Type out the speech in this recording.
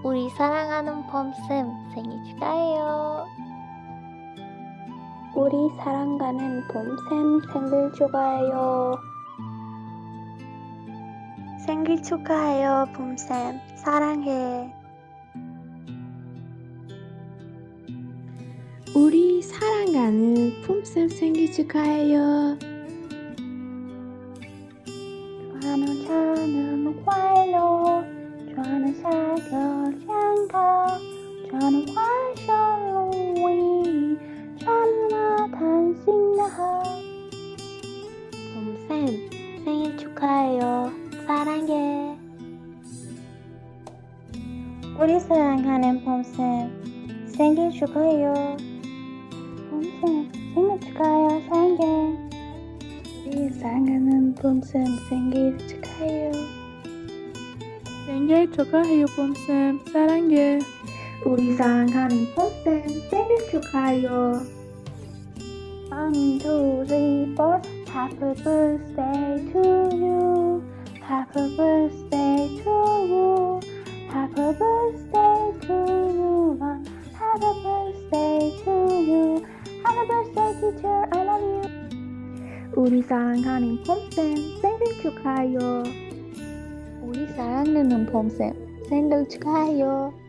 우리 사랑하는 봄쌤 생일 축하해요. 우리 사랑하는 봄쌤 생일 축하해요. 생일 축하해요, 봄쌤. 사랑해. 우리 사랑하는 봄쌤 생일 축하해요. 传快乐，传下个健康，传欢笑容为你，传那贪心的好。 봄쌤, 생일 축하해요. 사랑해. 우리 사랑하는 봄쌤 생일 축하해요. 봄쌤 생일 축하해요. 사랑해. 우리 사랑하는 봄쌤 생일 축하해요. 생일 축하해요, 봄쌤. 사랑해. 우리 사랑하는 봄쌤 생일 축하해요. 1, 2, 3, 4 Happy birthday to you. Happy birthday to you. Happy birthday to you. Happy birthday to you. Happy birthday teacher, I love you. 우리 사랑하는 봄쌤 생일 축하해요. 우리 사랑하는 봄쌤 생일 축하해요.